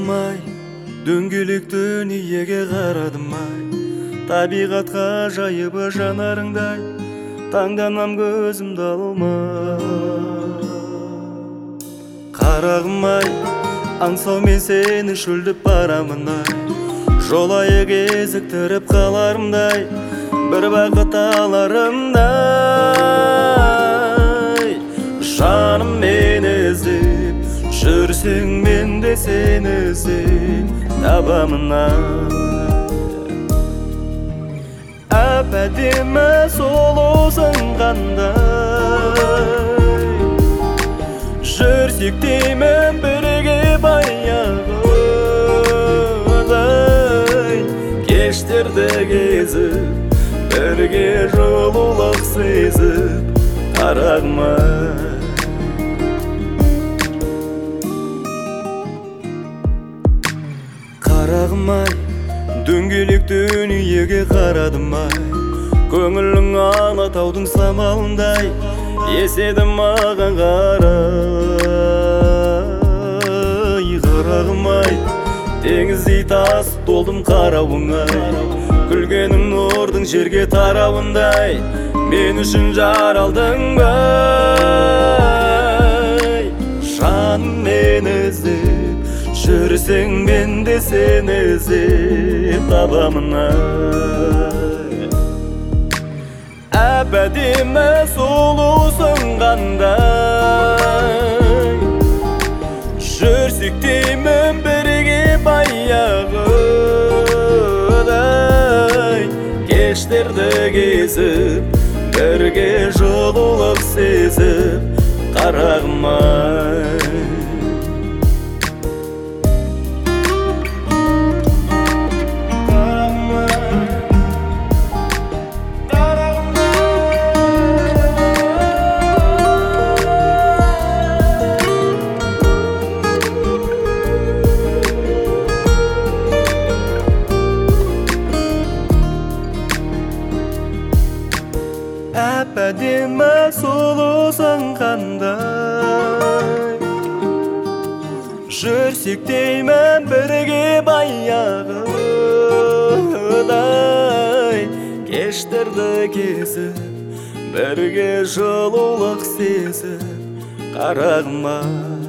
Қарағым-ай, дөңгелек дүниеге қарадым-ай, табиғатқа жайып жанарыңдай, таңданам көзімді алмай. Қарағым-ай, аңсаумен сені шөлдіп барамын-ай, жолайы кезіктіріп қаларымдай, бір бақыт аларымдай. Жаным мені іздеп жүрсең, мен де сені іздеп табамын-ай. Әп-әдемі сұлусың қандай, жүрсек деймін бірге баяғыдай. Кештерді кезіп, бірге жылулық сезіп, қарағым-ай. Қарағым-ай, дөңгелек дүниеге қарадым-ай, көңілің Алатаудың самалындай, еседі маған қарай. Қарағым-ай, теңіздей тасып толдым қарауыңай, күлгенің нұрдың жерге тарауындай, мен үшін жаралдың бай. Жаным мені іздеп жүрсең, мен де сені іздеп табамын-ай. Әп-әдемі сұлусың қандай, жүрсек деймін бірге баяғыдай. Кештерді кезіп, бірге жылулық сезіп, қарағым-ай. Әп-әдемі сұлусың қандай, жүрсек деймін бірге баяғыдай. Кештерді кезіп, бірге жылулық сезіп, қарағым-ай.